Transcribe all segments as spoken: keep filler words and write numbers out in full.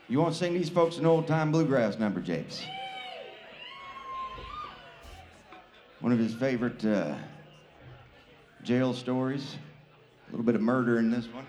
You want to sing these folks an old-time bluegrass number, Jakes? One of his favorite uh, jail stories. A little bit of murder in this one.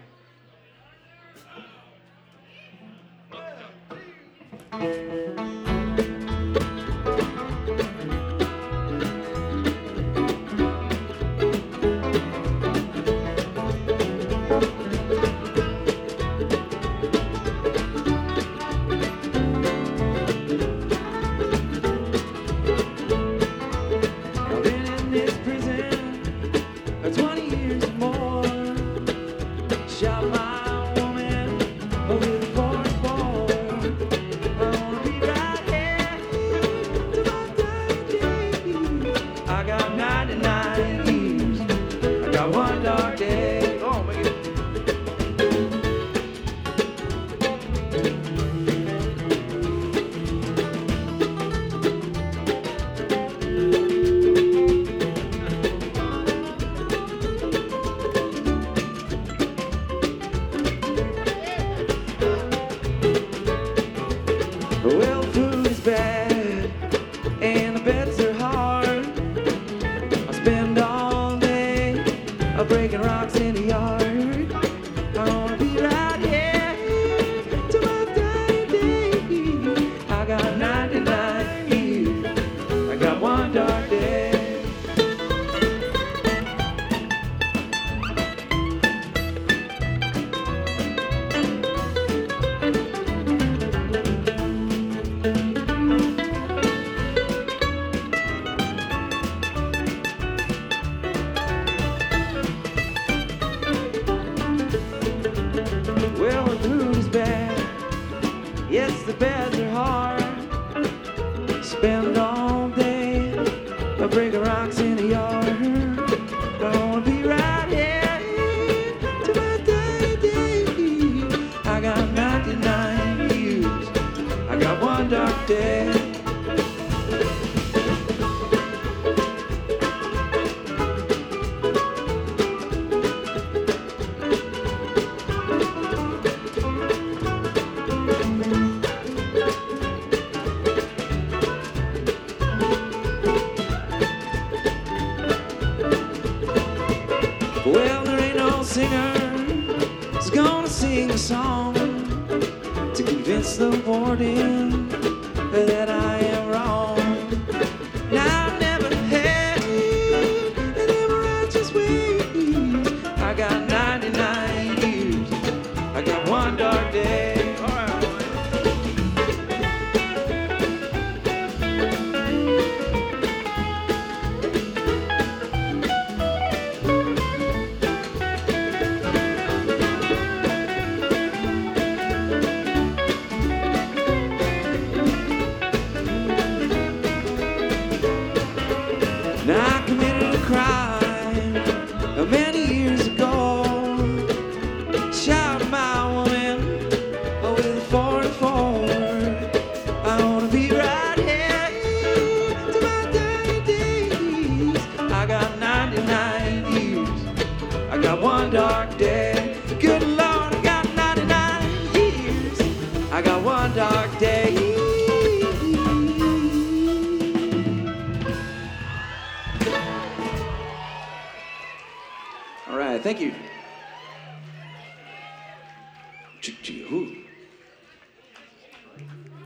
Well, food is bad and the beds are hard. I spend all day uh, breaking rocks in the yard. I wanna be right here to my dying day. I got ninety-nine years, I got one dark day. Well, the food is bad, yes, the beds are hard. Spend all day breaking rocks in the yard. I wanna be right here to my dying day. I got ninety-nine years, I got one dark day. Well, there ain't no singer who's gonna sing a song to convince the warden that I am wrong. Now I never had an righteous way. I got ninety-nine years, I got one dark day. Now I committed a crime many years ago. Shot my woman with a forty-four. I wanna be right here to my dying days. I got ninety-nine years, I got one dark day. Good Lord, I got ninety-nine years, I got one dark day. All right, thank you. Ch-ch-hoo.